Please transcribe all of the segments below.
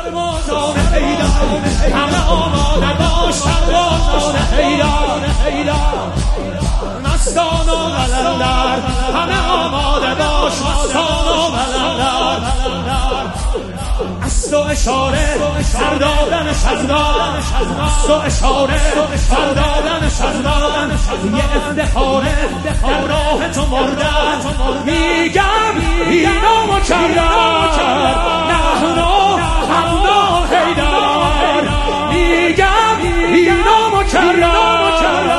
سربازان حیدر همه آماده باش سربازان حیدر مستان و قلندر همه آماده باش مستان و قلندر است و اشاره سر دادن شزدان است و اشاره سر دادن شزدان یه افتخاره در راه تو مردن میگم اینو مکرر نحنو همنا حیدر میگم اینو مکرر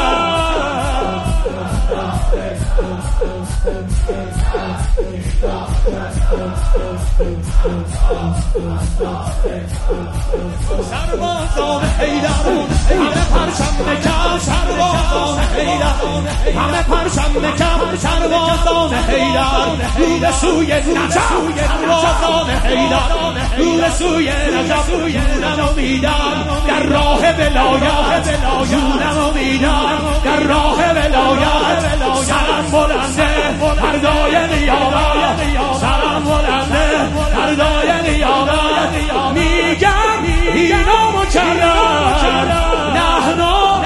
سربازان حیدر همه پرچم کم سربازان حیدر همه پرچم کم سربازان حیدر رو به سوی نجف سربازان حیدر رو به سوی نجف جونم میدم در راه ولایت جونم میدم در راه ولایت سرم بلنده فردای نیابت سرم بلنده فردای نیابت میگم اینو مکرر نحنو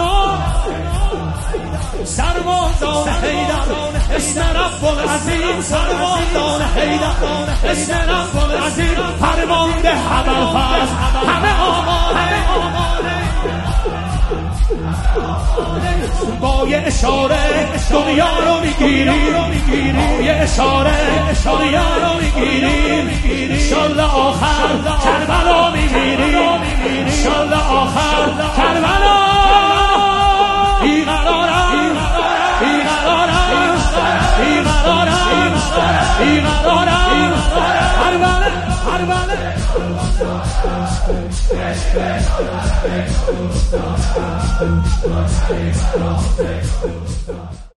سربازان حیدر اسم رب العظیم سربازان حیدر اسم رب العظیم فرمانده ابوالفضل همه آماده با یه اشاره دنیا رو میگیریم با یه اشاره دنیا رو میگیریم انشالله آخر کربلا میمیریم انشالله آخر کربلا بیقرارم بیقرارم بیقرارم بیقرارم کربلا